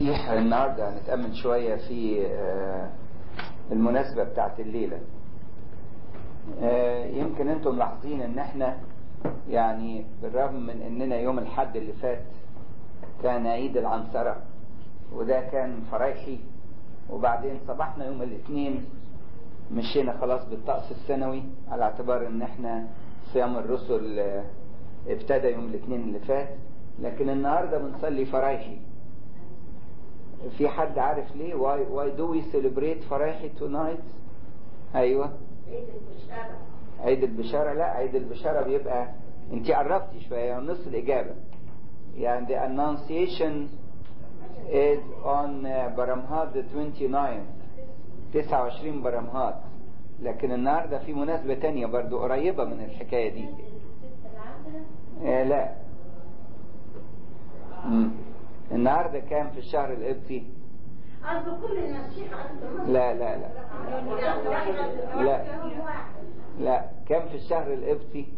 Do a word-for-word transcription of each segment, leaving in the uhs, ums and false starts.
المسيح. النهاردة هنتأمل شوية في المناسبة بتاعت الليلة. يمكن انتم ملاحظين ان احنا يعني بالرغم من اننا يوم الحد اللي فات كان عيد العنصرة وده كان فرايحي، وبعدين صباحنا يوم الاثنين مشينا خلاص بالطقس السنوي على اعتبار ان احنا صيام الرسل ابتدى يوم الاثنين اللي فات، لكن النهاردة بنصلي فرايحي. في حد عارف ليه؟ why, why do we celebrate فرايحي tonight؟ ايوه عيد البشارة. عيد البشارة. لا، عيد البشارة بيبقى انت قربتي شوية، نص الإجابة. يعني the annunciation is on برمهات the twenty-ninth تسعة وعشرين برمهات، لكن النهاردة في مناسبة تانية برضو قريبة من الحكاية دي. آه لا مم. النهاردة كام في الشهر القبطي؟ كل المسيح لا لا لا لا لا كام في الشهر القبطي؟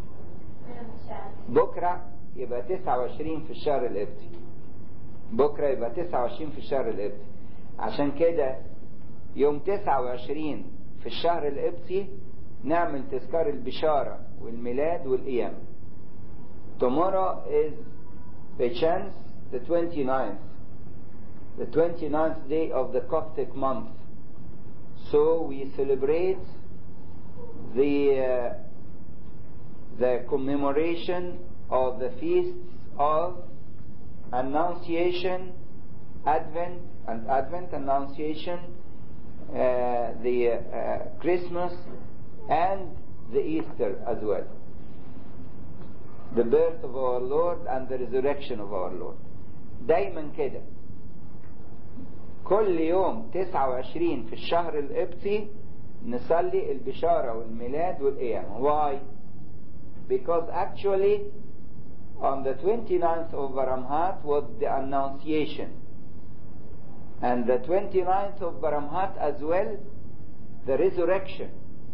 بكرة يبقى تسعة وعشرين في الشهر القبطي. بكرة يبقى تسعة وعشرين في الشهر القبطي. عشان كده يوم تسعة وعشرين في الشهر القبطي نعمل تذكار البشارة والميلاد والقيامة. Tomorrow is perchance the twenty-ninth, the twenty-ninth day of the Coptic month. So we celebrate the uh, the commemoration of the feasts of Annunciation, Advent and Advent Annunciation, uh, the uh, Christmas and the Easter as well. The birth of our Lord and the resurrection of our Lord. دايما كده كل يوم تسعة وعشرين في الشهر القبطي نصلي البشارة والميلاد والقيامة. Why? Because actually on the twenty-ninth of Baramhat was the Annunciation, and the twenty-ninth of Baramhat as well the resurrection.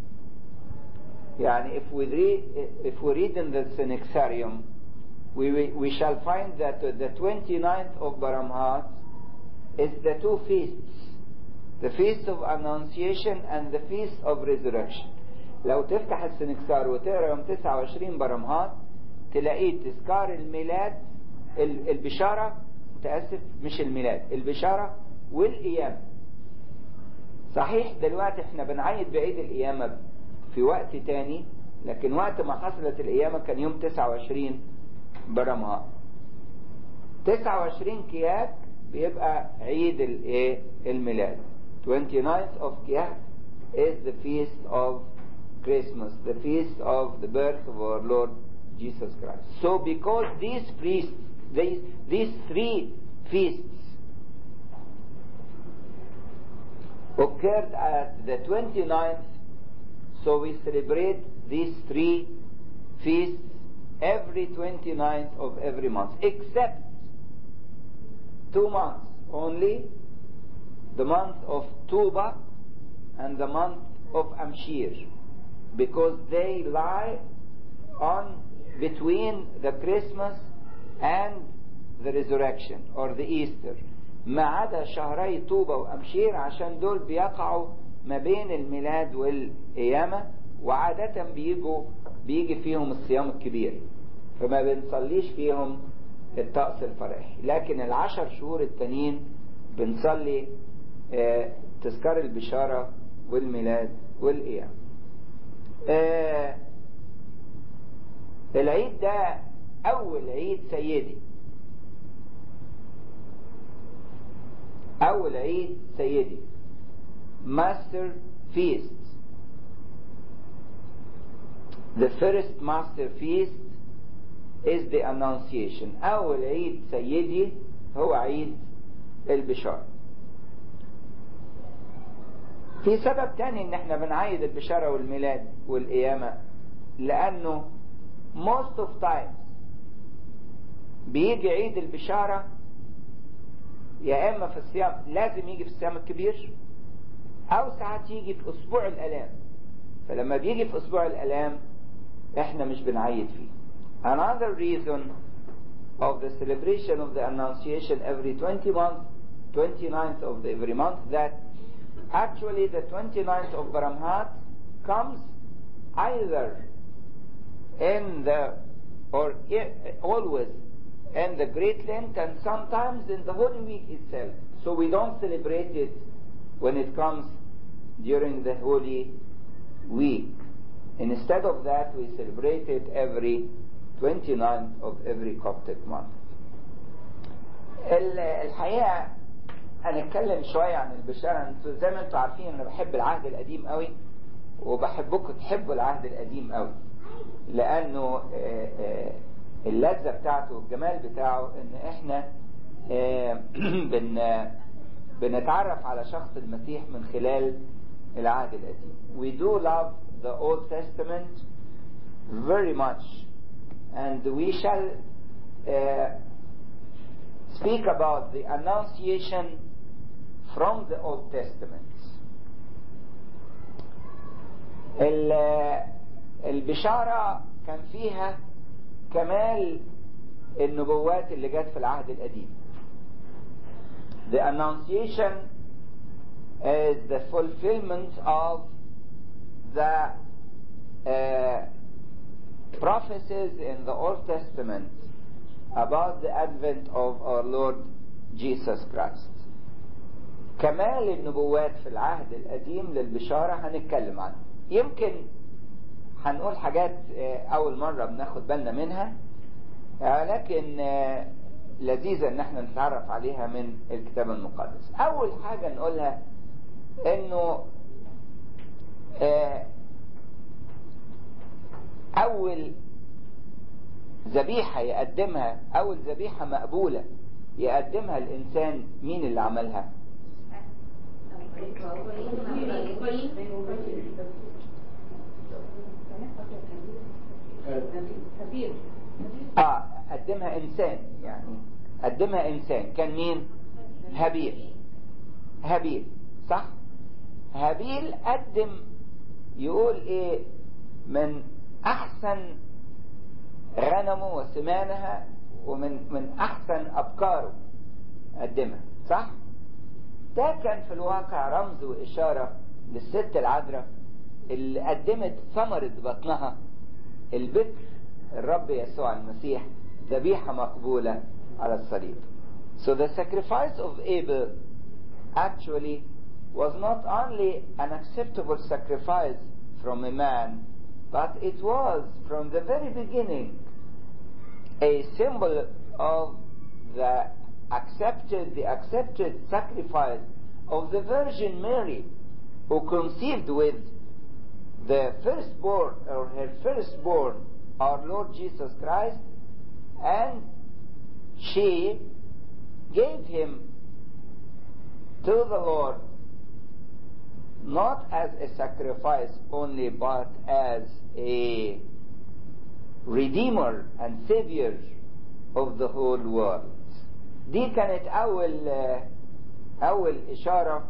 يعني if we read, if we read in the Synaxarium, we, we, we shall find that the twenty-ninth of Baramhat is the two feasts, the feast of Annunciation and the feast of resurrection. لو تفتح السنكسار وتقرا يوم تسعة وعشرين برمهات تلاقيه تذكار الميلاد البشارة متأسف مش الميلاد البشارة والقيامة. صحيح دلوقتي احنا بنعيد بعيد القيامة في وقت تاني، لكن وقت ما حصلت القيامة كان يوم تسعة وعشرين برمهات. تسعة وعشرين كياك بيبقى عيد الايه الميلاد. twenty-ninth of Kiyak is the feast of Christmas, the feast of the birth of our Lord Jesus Christ. So because these feasts, these, these three feasts occurred at the twenty-ninth, so we celebrate these three feasts every twenty-ninth of every month, except two months only, the month of Tuba and the month of Amshir, because they lie on between the Christmas and the resurrection or the Easter. ما عدا شهري طوبة وأمشير عشان دول بيقعوا ما بين الميلاد والقيامة، وعادة بيجوا بيجي فيهم الصيام الكبير، فما بنصليش فيهم الطقس الفرحي. لكن العشر شهور التانيين بنصلي اه تذكار البشارة والميلاد والقيامة. اه العيد ده أول عيد سيدي، أول عيد سيدي Master Feast. The first Master Feast is the Annunciation. أول عيد سيدي هو عيد البشارة. في سبب تاني ان احنا بنعيد البشارة والميلاد والقيامة، لأنه most of times بيجي عيد البشارة يا اما في الصيام، لازم يجي في الصيام الكبير، او ساعات يجي في اسبوع الالام. فلما بيجي في اسبوع الالام احنا مش بنعيد فيه. Another reason of the celebration of the Annunciation every twenty months twenty-ninth of every month, that actually the twenty-ninth of Baramhat comes either in the, or I- always in the Great Lent, and sometimes in the Holy Week itself. So we don't celebrate it when it comes during the Holy Week. Instead of that, we celebrate it every twenty-ninth of every Coptic month. ال- الحقيقة هنتكلم شوية عن البشارة. انتوا زي ما انتوا عارفين انا بحب العهد القديم قوي، وبحبكم تحبوا العهد القديم قوي، لانه آه، آه، اللذة بتاعته والجمال بتاعه ان احنا آه، بن بنتعرف على شخص المسيح من خلال العهد القديم. We do love the Old Testament very much, and we shall uh, speak about the Annunciation from the Old Testament. ال- البشارة كان فيها كمال النبوات اللي جت في العهد القديم. The Annunciation is the fulfillment of the uh, prophecies in the Old Testament about the advent of our Lord Jesus Christ. كمال النبوات في العهد القديم للبشارة هنتكلم عنه. يمكن هنقول حاجات أول مرة بناخد بالنا منها، لكن لذيذة ان احنا نتعرف عليها من الكتاب المقدس. أول حاجة نقولها انه أول ذبيحة يقدمها، أول ذبيحة مقبولة يقدمها الإنسان، مين اللي عملها؟ آه قدمها إنسان، يعني قدمها إنسان. كان مين؟ هابيل. هابيل صح؟ هابيل قدم، يقول إيه، من أحسن غنمه وسمانها ومن من أحسن أبكاره قدمها، صح؟ ده كان في الواقع رمز وإشارة للست العذراء اللي قدمت ثمرة بطنها البكر الرب يسوع المسيح ذبيحة مقبولة على الصليب. So the sacrifice of Abel actually was not only an acceptable sacrifice from a man, but it was from the very beginning a symbol of the accepted, the accepted sacrifice of the Virgin Mary, who conceived with the firstborn, or her firstborn, our Lord Jesus Christ, and she gave him to the Lord not as a sacrifice only, but as a Redeemer and Savior of the whole world. دي كانت أول أول إشارة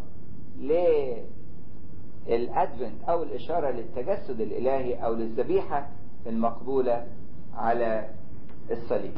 للأدفنت، أول إشارة للتجسد الإلهي أو للذبيحة المقبولة على الصليب.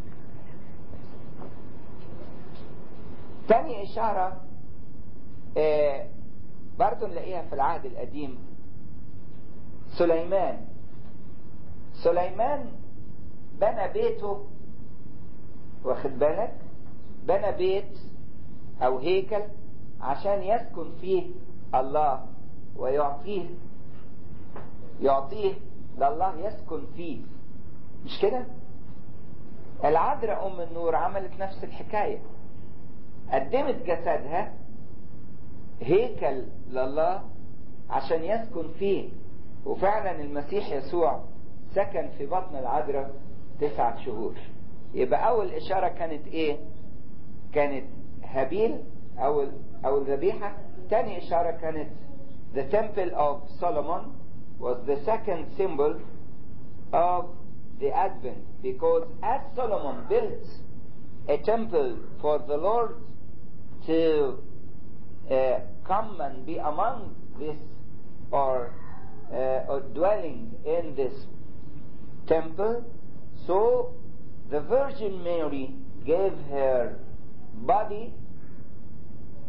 تاني إشارة آه برضو نلاقيها في العهد القديم، سليمان. سليمان بنى بيته، واخد بالك، بنى بيت او هيكل عشان يسكن فيه الله ويعطيه يعطيه لله يسكن فيه، مش كده؟ العذراء ام النور عملت نفس الحكاية، قدمت جسدها هيكل لله عشان يسكن فيه، وفعلا المسيح يسوع سكن في بطن العذراء تسعة شهور. يبقى أول إشارة كانت إيه؟ كانت هابيل، أول أول ذبيحة. تاني إشارة كانت the temple of Solomon was the second symbol of the Advent, because as Solomon built a temple for the Lord to uh, come and be among this, or, uh, or dwelling in this temple, so the Virgin Mary gave her body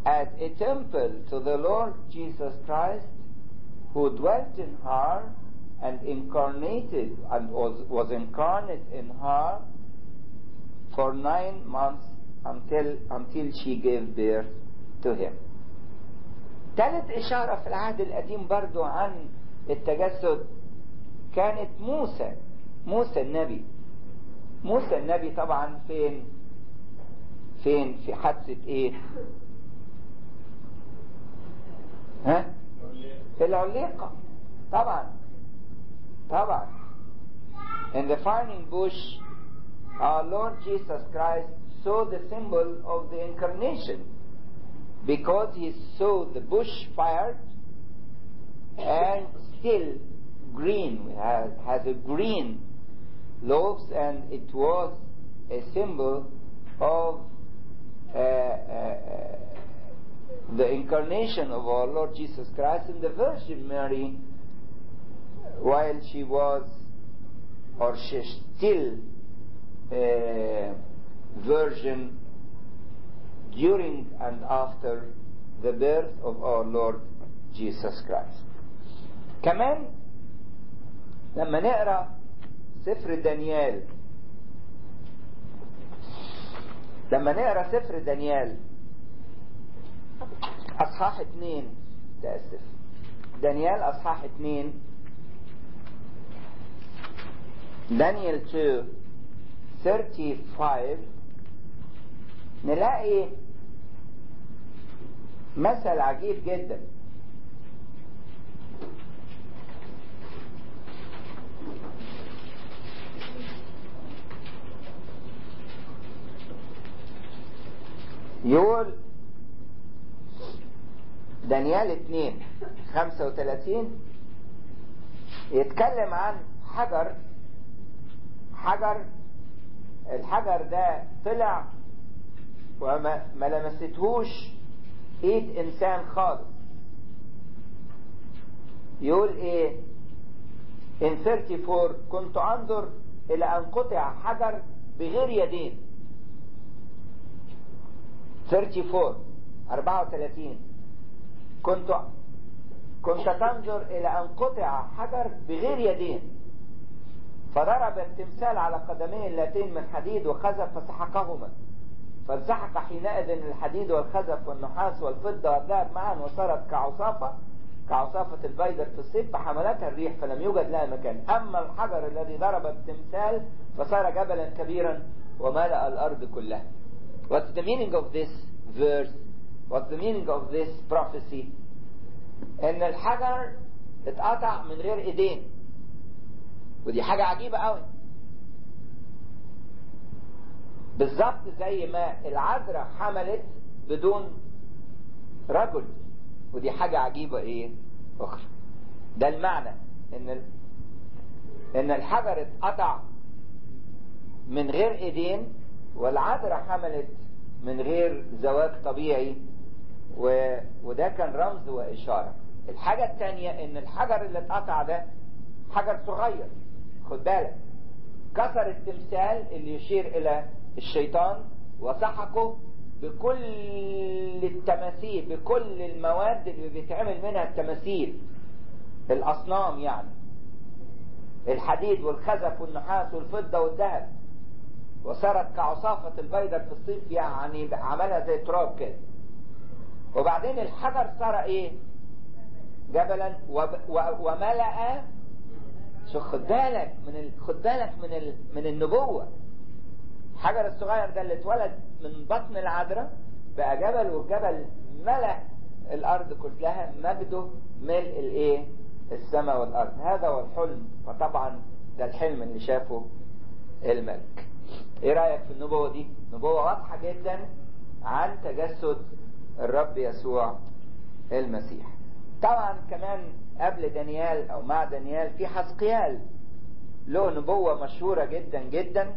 as a temple to the Lord Jesus Christ, who dwelt in her and incarnated and was, was incarnate in her for nine months until until she gave birth to him. ثالث إشارة في العهد القديم برضو عن التجسد كانت موسى موسى النبي. موسى النبي طبعا فين فين في حادثة ايه؟ ها؟ في العليقة طبعا طبعا. In the burning bush, our Lord Jesus Christ saw the symbol of the incarnation, because he saw the bush fired and still green, has, has a green loaves, and it was a symbol of uh, uh, the incarnation of our Lord Jesus Christ. And the Virgin Mary, while she was, or she still uh, virgin during and after the birth of our Lord Jesus Christ. كمان لما نقرأ سفر دانيال لما نقرأ سفر دانيال أصحاح اتنين تأسف دانيال أصحاح اتنين دانيال two thirty-five نلاقي مثل عجيب جدا. يقول دانيال اتنين خمسة وثلاثين يتكلم عن حجر حجر الحجر ده طلع وما ما لمستهوش ايد انسان خالص. يقول ايه in thirty-four كنت انظر الى ان قطع حجر بغير يدين. thirty-four أربعة وثلاثين كنت كنت تنظر الى ان قطع حجر بغير يدين، فضرب التمثال على قدميه اللتين من حديد وخزف فسحقهما، فانسحق حينئذ الحديد والخزف والنحاس والفضة والذهب معا وصارت كعصافة كعصافة البيدر في الصيف فحملتها الريح فلم يوجد لها مكان. أما الحجر الذي ضرب التمثال فصار جبلا كبيرا وملأ الأرض كلها. What's the meaning of this verse? What's the meaning of this prophecy? إن الحجر اتقطع من غير إيدين، ودي حاجة عجيبة قوي. بالظبط زي ما العذراء حملت بدون رجل، ودي حاجة عجيبة ايه اخرى. ده المعنى ان ال... ان الحجر اتقطع من غير ايدين، والعذراء حملت من غير زواج طبيعي، و... وده كان رمز واشارة. الحاجة الثانية ان الحجر اللي اتقطع ده حجر صغير، خد بالك، كسر التمثال اللي يشير الى الشيطان وسحقه بكل التماثيل، بكل المواد اللي بيتعمل منها التماثيل، الأصنام يعني، الحديد والخزف والنحاس والفضة والذهب، وصارت كعصافة البيدر في الصيف، يعني عملها زي تراب كده. وبعدين الحجر صار ايه؟ جبلا وملأ. شو خد بالك من ال... خد بالك من ال... من النبوة. الحجر الصغير ده اللي اتولد من بطن العذراء بقى جبل، والجبل ملأ الارض كلها، مجده ملء الايه؟ السماء والارض. هذا هو الحلم، وطبعا ده الحلم اللي شافه الملك. ايه رأيك في النبوة دي؟ نبوة واضحة جدا عن تجسد الرب يسوع المسيح. طبعا كمان قبل دانيال او مع دانيال في حزقيال، له نبوة مشهورة جدا جدا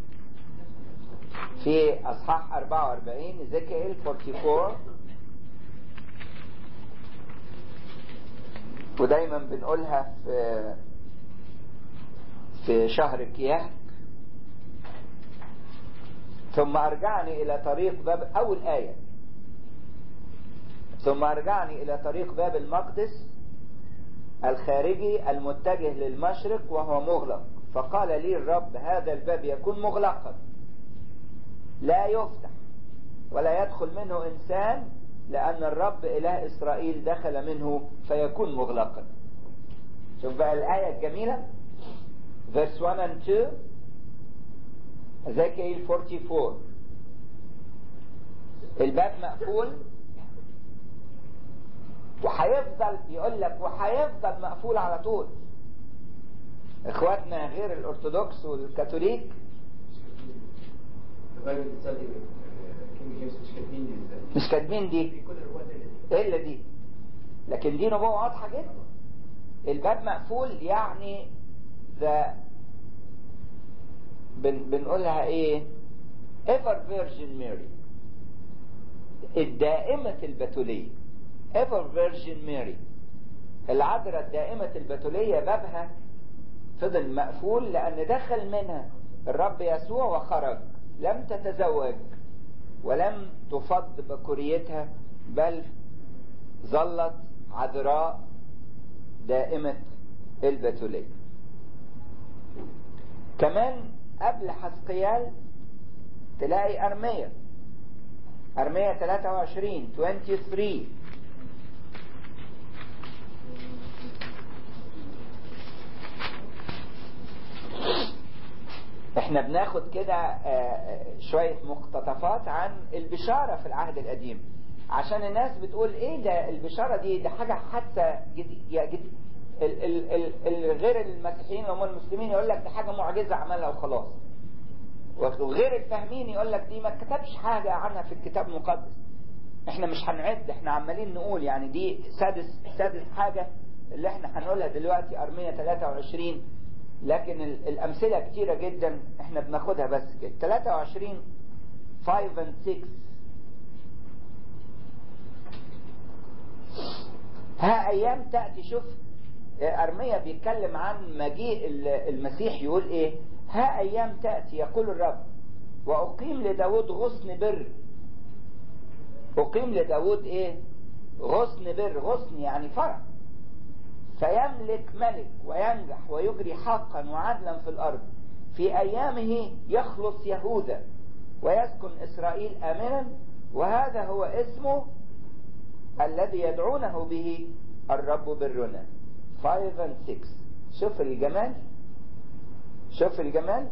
في اصحاح أربعة وأربعين إزيكيل أربعة وأربعين، ودايما بنقولها في في شهر كياك. ثم ارجعني الى طريق باب، اول آية ثم أرجعني إلى طريق باب المقدس الخارجي المتجه للمشرق وهو مغلق، فقال لي الرب هذا الباب يكون مغلقا لا يفتح ولا يدخل منه إنسان، لأن الرب إله إسرائيل دخل منه فيكون مغلقا. شوف بقى الآية الجميلة verse one and two Ezekiel forty-four. الباب مقفول وهيفضل، يقول لك وهيفضل مقفول على طول. اخواتنا غير الارثوذكس والكاثوليك مش كاتبين دي الا دي، لكن دي نبوة واضحة جدا. الباب مقفول يعني ذا بن بنقولها ايه ever virgin Mary، الدائمة البتولية ever virgin Mary، العذراء الدائمة البتولية بابها فضل مقفول لأن دخل منها الرب يسوع وخرج، لم تتزوج ولم تفض بكوريتها، بل ظلت عذراء دائمة البتولية. كمان قبل حزقيال تلاقي أرميا، أرميا ثلاثة وعشرين ثلاثة وعشرين. احنا بناخد كده شوية مقتطفات عن البشارة في العهد القديم، عشان الناس بتقول ايه ده البشارة دي ده حاجة حادثة جد. غير المسيحيين وهم المسلمين يقول لك ده حاجة معجزة عملها وخلاص، وغير الفاهمين يقول لك دي ما كتبش حاجة عنها في الكتاب المقدس. احنا مش هنعد، احنا عمالين نقول يعني دي سادس سادس حاجة اللي احنا هنقولها دلوقتي أرميا ثلاثة وعشرين، لكن الأمثلة كتيرة جدا احنا بناخدها بس كده. ثلاثة وعشرين خمسة and ستة ها أيام تأتي. شوف أرميا بيتكلم عن مجيء المسيح، يقول ايه ها أيام تأتي يقول الرب وأقيم لداود غصن بر. أقيم لداود ايه غصن بر، غصن يعني فرع، فيملك ملك وينجح ويجري حقا وعدلا في الأرض. في أيامه يخلص يهوذا ويسكن إسرائيل آمنا، وهذا هو اسمه الذي يدعونه به الرب برنا. خمسة and ستة. شوف الجمال، شوف الجمال.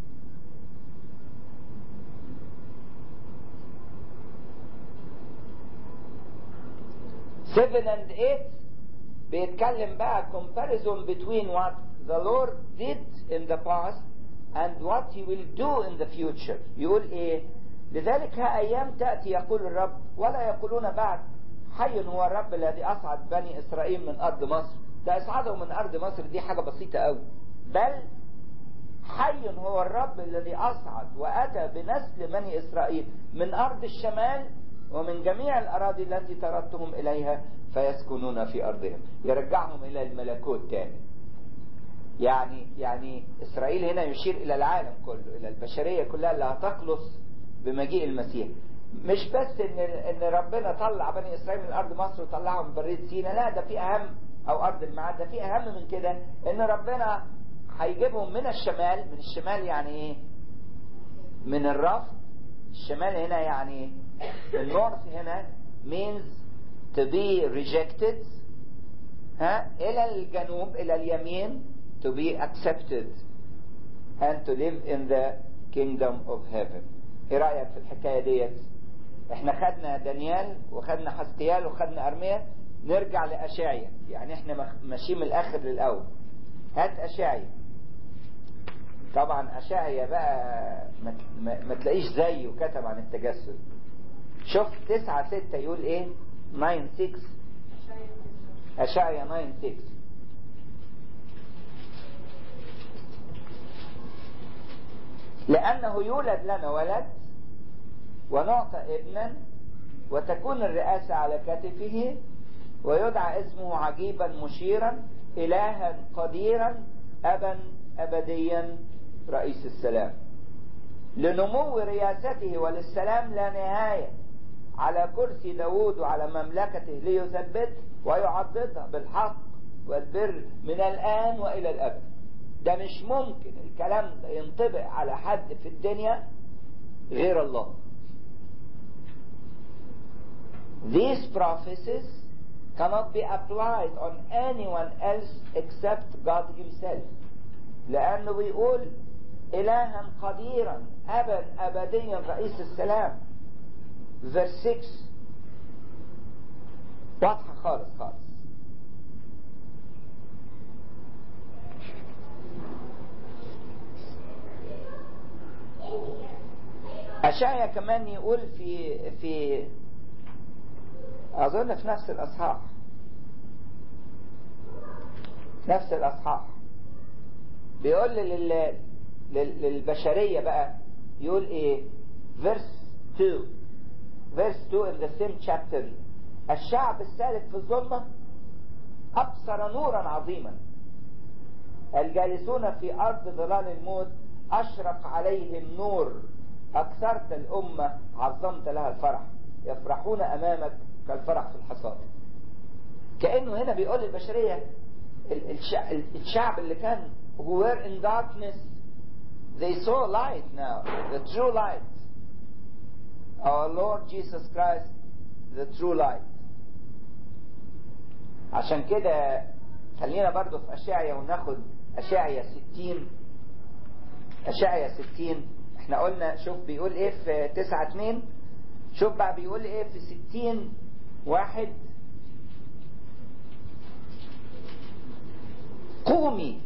سبعة and ثمانية بيتكلم بقى comparison between what the Lord did in the past and what he will do in the future. يقول ايه لذلك ها ايام تأتي يقول الرب ولا يقولون بعد حي هو الرب الذي اصعد بني اسرائيل من ارض مصر. ده اصعدهم من ارض مصر دي حاجة بسيطة قوي، بل حي هو الرب الذي اصعد واتى بنسل بني اسرائيل من ارض الشمال ومن جميع الأراضي التي طردتهم إليها فيسكنون في أرضهم. يرجعهم إلى الملكوت تاني. يعني يعني إسرائيل هنا يشير إلى العالم كله، إلى البشرية كلها اللي هتخلص بمجيء المسيح. مش بس إن إن ربنا طلع بني إسرائيل من أرض مصر وطلعهم من برية سيناء، لا ده في أهم، أو أرض الميعاد، ده في أهم من كده، إن ربنا هيجيبهم من الشمال. من الشمال يعني إيه؟ من الرفض. الشمال هنا يعني النورث هنا means to be rejected، ها، إلى الجنوب إلى اليمين to be accepted and to live in the kingdom of heaven. إيه رأيك في الحكاية ديت؟ إحنا خدنا دانيال وخدنا حزقيال وخدنا أرميا، نرجع لأشعيا. يعني إحنا ماشيين من الآخر للأول. هات أشعيا. طبعا أشعيا بقى ما, ما, ما تلاقيش زيه كتب عن التجسد. شوف تسعة ستة يقول ايه؟ تسعة ستة. أشعيا تسعة ستة. لأنه يولد لنا ولد ونعطى ابنا وتكون الرئاسة على كتفه ويدعى اسمه عجيبا مشيرا إلها قديرا أبا أبديا رئيس السلام. لنمو رياسته وللسلام لا نهاية على كرسي داود وعلى مملكته ليثبت ويعضدها بالحق والبر من الآن وإلى الأبد. ده مش ممكن الكلام ده ينطبق على حد في الدنيا غير الله. These prophecies cannot be applied on anyone else except God himself. لأنه بيقول إلها قديرا أبا أبديا رئيس السلام. verse six واضحة خالص خالص. أشعيا كمان يقول في في أظن في نفس الأصحاح نفس الأصحاح بيقول لل... للبشرية بقى يقول إيه verse two verse two in the same chapter. الشعب السالك في الظلمة أبصر نورا عظيما، الجالسون في أرض ظلال الموت أشرق عليهم نور، أكثرت الأمة عظمت لها الفرح، يفرحون أمامك كالفرح في الحصاد. كأنه هنا بيقول للبشرية الشعب اللي كان who were in darkness they saw light now, the true light. Our Lord Jesus Christ, the true light. عشان كده خلينا برضو في أشعيا وناخد أشعيا ستين. أشعيا ستين احنا قلنا شوف بيقول ايه في تسعة اتنين، شوف بقى بيقول ايه في ستين واحد. قومي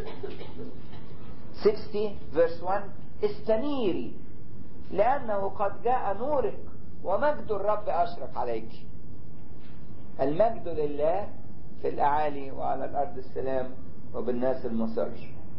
ستين verse one استنيري لأنه قد جاء نورك ومجد الرب أشرق عليك. المجد لله في الأعالي وعلى الأرض السلام وبالناس المسر.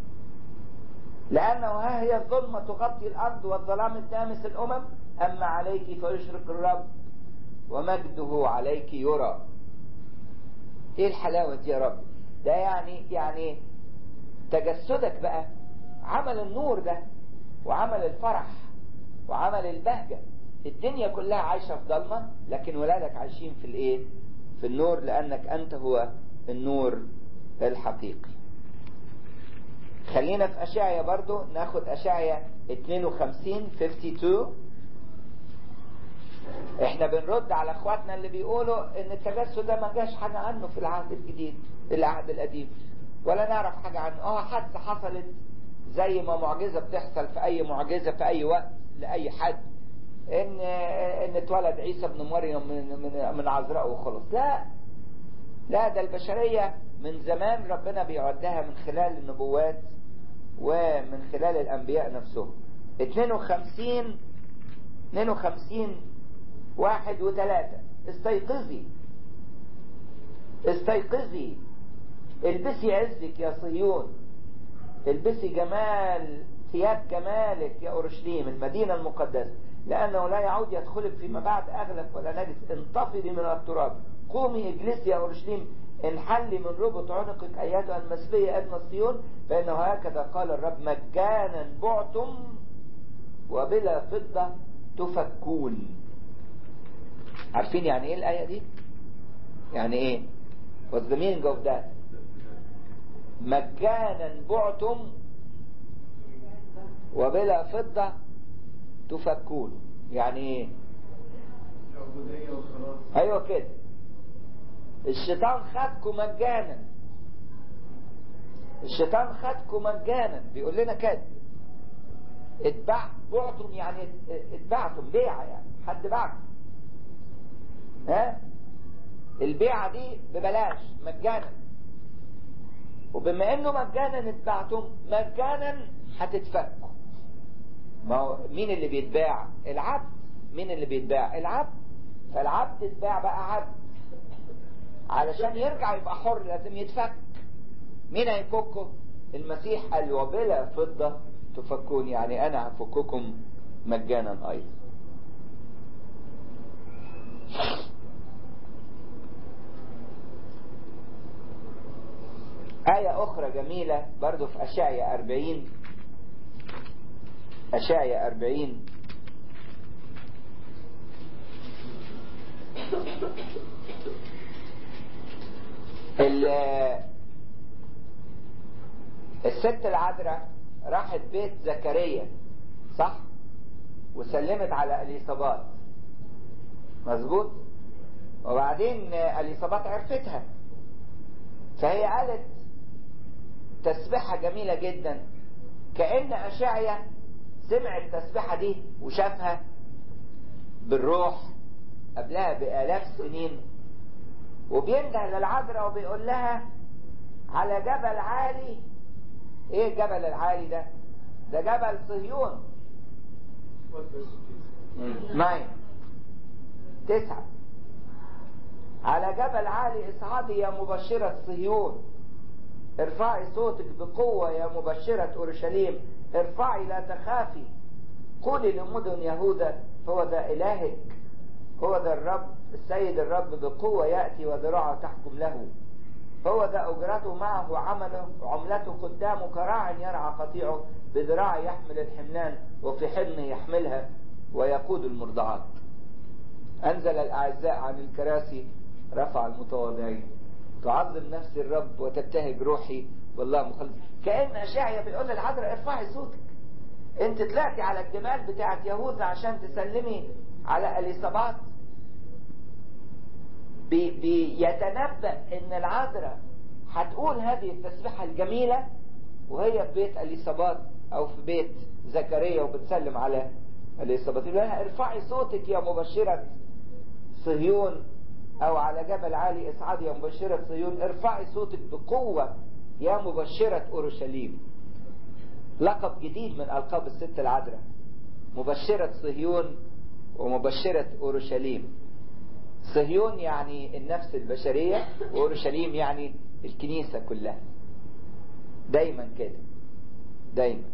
لأنه ها هي الظلمة تغطي الأرض والظلام الدامس الأمم، أما عليك فيشرق الرب ومجده عليك يرى. إيه الحلاوة دي يا رب؟ ده يعني يعني تجسدك بقى عمل النور ده وعمل الفرح وعمل البهجة. الدنيا كلها عايشة في ضلمة، لكن ولادك عايشين في الايه؟ في النور، لأنك أنت هو النور الحقيقي. خلينا في أشعيا برضو، ناخد أشعيا اتنين وخمسين اتنين وخمسين. احنا بنرد على اخواتنا اللي بيقولوا ان التجسد ده ما جاش حاجة عنه في العهد الجديد العهد القديم ولا نعرف حاجة عنه. اه حادثة حصلت زي ما معجزة بتحصل في اي معجزة في اي وقت لأي حد، ان ان اتولد عيسى ابن مريم من من من عذراء وخلص. لا لا، ده البشرية من زمان ربنا بيعدها من خلال النبوات ومن خلال الانبياء نفسهم. اتنين وخمسين اتنين وخمسين واحد وثلاثة استيقظي استيقظي البسي عزك يا صهيون، البسي جمال ثياب جمالك يا أورشليم المدينة المقدسة، لأنه لا يعود يدخلك فيما بعد أغلف ولا نجس. انتفضي من التراب، قومي اجلسي يا أورشليم، انحلي من ربط عنقك أيتها المسبية أدنى صهيون، فإنه هكذا قال الرب مجانا بعتم وبلا فضة تفكون. عارفين يعني ايه الآية دي؟ يعني ايه؟ What's the meaning of that? مجانا بعتم وبلا فضة تفكون. يعني ايه؟ ايوه كده، الشيطان خدكم مجانا، الشيطان خدكم مجانا، بيقول لنا كده اتبع بعتم، يعني اتبعتم بيعة، يعني حد باعكم. ها البيعة دي ببلاش مجانا، وبما انه مجانا اتبعتم مجانا هتتفكوا. ما هو مين اللي بيتباع؟ العبد. مين اللي بيتباع؟ العبد. فالعبد اتباع بقى عبد، علشان يرجع يبقى حر لازم يتفك. مين هيفكه؟ المسيح قال وبلا فضة تفكون، يعني انا هفككم مجانا ايضا. آية أخرى جميلة برضو في أشعيا أربعين، أشعيا أربعين الست العذراء راحت بيت زكريا صح، وسلمت على اليصابات مظبوط، وبعدين اليصابات عرفتها، فهي قالت تسبيحة جميلة جدا، كأن أشعيا سمع التسبيحة دي وشافها بالروح قبلها بآلاف سنين، وبينده للعذراء وبيقول لها على جبل عالي. ايه الجبل العالي ده؟ ده جبل صهيون. ناين تسعة. على جبل عالي اصعدي يا مبشرة صهيون، ارفعي صوتك بقوة يا مبشرة اورشليم، ارفعي لا تخافي، قولي لمدن يهوذا هو ذا الهك، هو ذا الرب السيد الرب بقوة يأتي وذراعه تحكم له، هو ذا أجرته معه عمله، عملته قدامه كراع يرعى قطيعه، بذراعه يحمل الحملان وفي حضنه يحملها ويقود المرضعات. أنزل الأعزاء عن الكراسي، رفع المتواضعين، تعظم نفسي الرب وتبتهج روحي والله مخلص. كأن أشعيا بيقول للعذراء ارفعي صوتك، انت طلعتي على الجمال بتاعت يهوذا عشان تسلمي على اليصابات. بي بيتنبأ ان العذراء هتقول هذه التسبيحة الجميلة وهي في بيت اليصابات او في بيت زكريا وبتسلم على اليصابات. يقول لها ارفعي صوتك يا مبشرة صهيون، او على جبل عالي اصعدي يا مبشرة صهيون، ارفعي صوتك بقوة يا مبشرة اورشليم. لقب جديد من القاب الست العذراء، مبشرة صهيون ومبشرة اورشليم. صهيون يعني النفس البشرية، واورشليم يعني الكنيسة كلها. دايما كده دايما.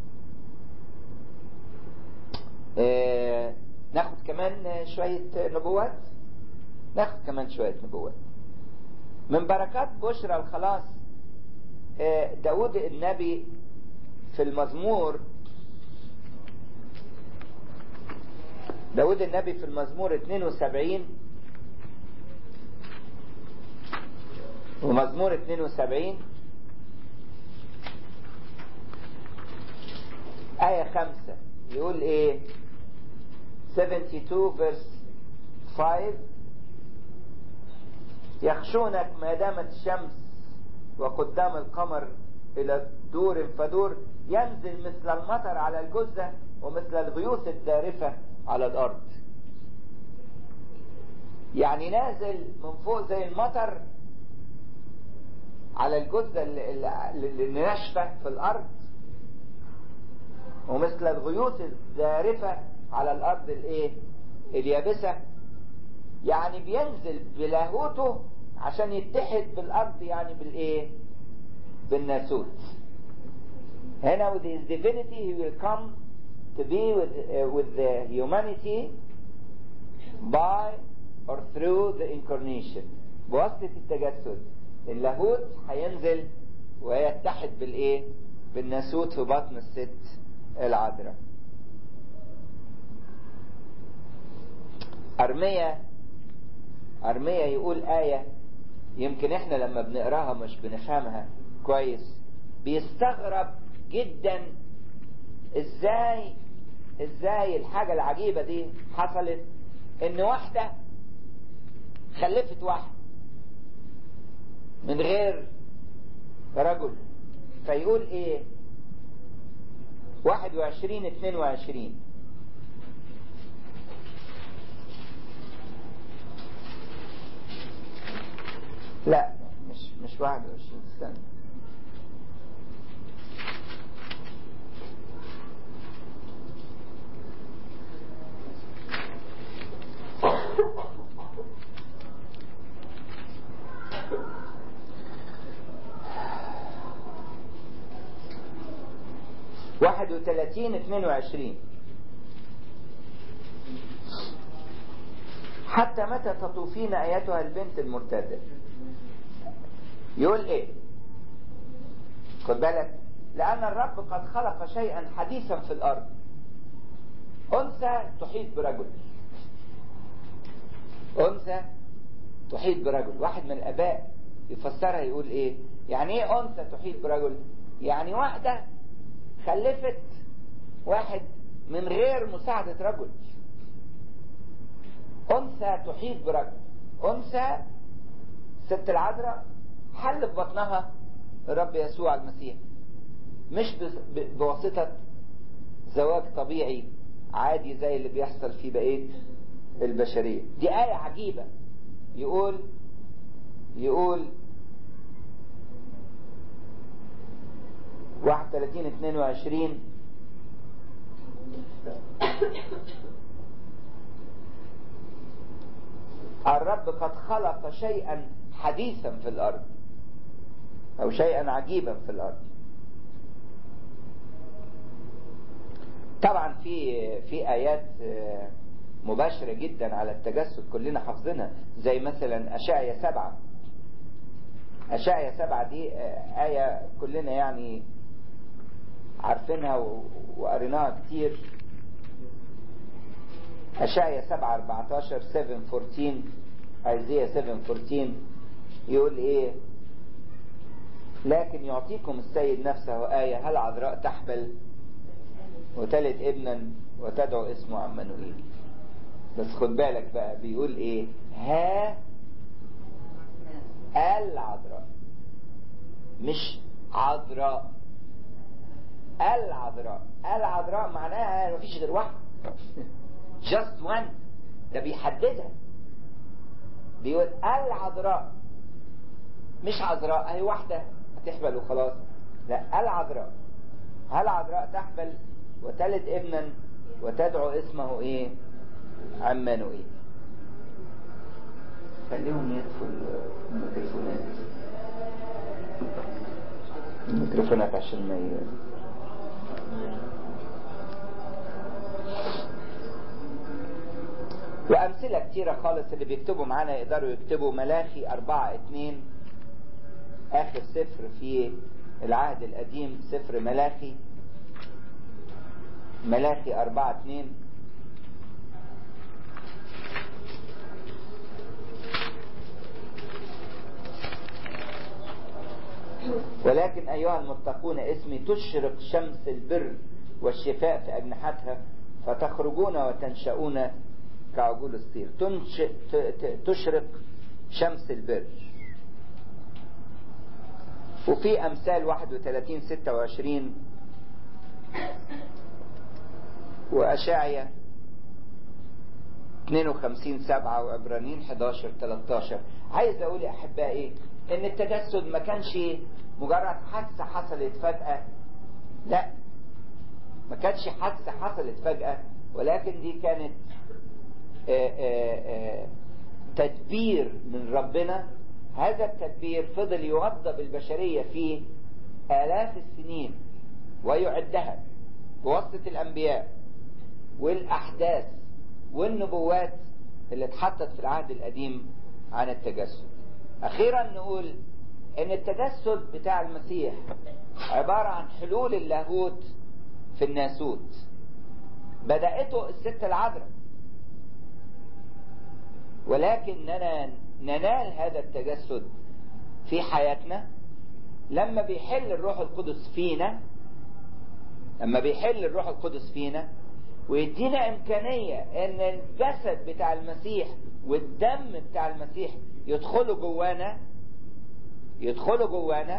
آه ناخد كمان شوية نبوات، ناخد كمان شوية نبوات من بركات بشرى الخلاص. آه داود النبي في المزمور، داود النبي في المزمور اثنين وسبعين ومزمور اثنين وسبعين آية خمسة يقول ايه؟ اثنين وسبعين verse خمسة، يخشونك ما دامت الشمس وقدام القمر إلى دور فدور، ينزل مثل المطر على الجزة ومثل الغيوث الدارفة على الأرض. يعني نازل من فوق زي المطر على الجزة اللي ناشفة في الأرض، ومثل الغيوث الدارفة على الأرض الايه اليابسة. يعني بينزل بلاهوته عشان يتحد بالأرض، يعني بالايه بالناسوت. هنا with his divinity he will come to be with, uh, with the humanity by or through the incarnation. بواسطة التجسد اللاهوت هينزل ويتحد بالايه بالناسوت في بطن الست العذراء. أرميا أرميا يقول آية يمكن احنا لما بنقراها مش بنفهمها كويس. بيستغرب جدا ازاي ازاي الحاجة العجيبة دي حصلت، ان واحدة خلفت واحد من غير رجل. فيقول ايه؟ واحد وعشرين اثنين وعشرين لا مش مش واحد وعشرين سنة. واحد وثلاثين اثنين وعشرين حتى متى تطوفين ايتها البنت المرتدة. يقول ايه؟ خد بالك، لان الرب قد خلق شيئا حديثا في الارض، انثى تحيط برجل، انثى تحيط برجل. واحد من الآباء يفسرها يقول إيه؟ يعني إيه أنثى تحيط برجل؟ يعني واحدة خلفت واحد من غير مساعدة رجل. أنثى تحيط برجل. أنثى ست العذراء حل في بطنها الرب يسوع المسيح، مش بواسطة زواج طبيعي عادي زي اللي بيحصل في بقية البشرية. دي آية عجيبة. يقول يقول واحد وثلاثين اثنين وعشرين الرب قد خلق شيئا حديثا في الأرض أو شيئا عجيبا في الأرض. طبعا في في آيات مباشرة جدا على التجسد كلنا حافظينها، زي مثلا أشعيا سبعة. أشعيا سبعة دي آية كلنا يعني عارفينها وقريناها كتير. أشعيا سبعة أربعتاشر سبعة أربعتاشر أيزيا سبعة أربعتاشر يقول إيه؟ لكن يعطيكم السيد نفسه آية، هل عذراء تحبل وتلد ابنا وتدعو اسمه عمانوئيل. بس خد بالك بقى بيقول ايه؟ ها العذراء، مش عذراء. العذراء العذراء معناها مفيش غير واحد just one. ده بيحددها، بيقول العذراء، مش عذراء هي واحدة هتحبل وخلاص. لا، العذراء. هل عذراء تحبل وتلد ابنا وتدعو اسمه ايه؟ عمانوئيل. خليهم يطفوا الميكروفونات الميكروفونات عشان ما ي... وأمثلة كتيرة خالص. اللي بيكتبوا معانا يقدروا يكتبوا ملاخي أربعة اتنين، آخر سفر في العهد القديم، سفر ملاخي. ملاخي أربعة اتنين. ولكن أيها المتقون اسمي تشرق شمس البر والشفاء في أجنحتها، فتخرجون وتنشؤون كعجول الصير. تشرق شمس البر. وفي أمثال واحد وثلاثين ستة وعشرين وأشعيا اثنين وخمسين سبعة وعبرانيين حداشر تلتاشر. عايز أقول يا أحبائي إن التجسد ما كانش مجرد حادثة حصلت فجأة. لا، ما كانش حادثة حصلت فجأة، ولكن دي كانت آآ آآ تدبير من ربنا. هذا التدبير فضل يوضب البشرية فيه آلاف السنين ويعدها بواسطة الأنبياء والأحداث والنبوات اللي اتحطت في العهد القديم عن التجسد. أخيرا نقول إن التجسد بتاع المسيح عبارة عن حلول اللاهوت في الناسوت. بدأته الست العذراء، ولكننا ننال هذا التجسد في حياتنا لما بيحل الروح القدس فينا. لما بيحل الروح القدس فينا ويدينا إمكانية إن الجسد بتاع المسيح والدم بتاع المسيح يدخلوا جوانا يدخلوا جوانا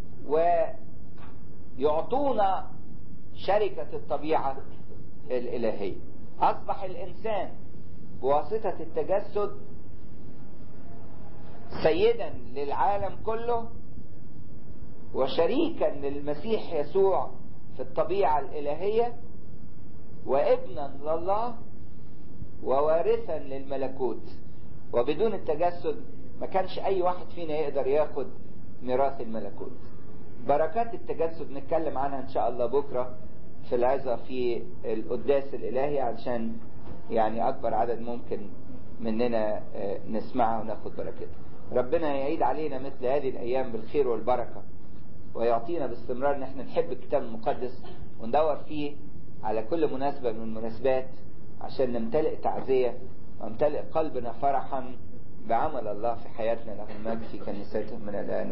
ويعطونا شركة الطبيعة الإلهية. أصبح الإنسان بواسطة التجسد سيدا للعالم كله وشريكا للمسيح يسوع في الطبيعة الإلهية وابنا لله ووارثا للملكوت. وبدون التجسد ما كانش أي واحد فينا يقدر ياخد ميراث الملكوت. بركات التجسد نتكلم عنها إن شاء الله بكرة في العظة في القداس الإلهي، علشان يعني أكبر عدد ممكن مننا نسمعها وناخد بركتها. ربنا يعيد علينا مثل هذه الأيام بالخير والبركة، ويعطينا باستمرار ان احنا نحب الكتاب المقدس وندور فيه على كل مناسبة من المناسبات عشان نمتلئ تعزية ونمتلئ قلبنا فرحا بعمل الله في حياتنا له المجد في كنيسته من الآن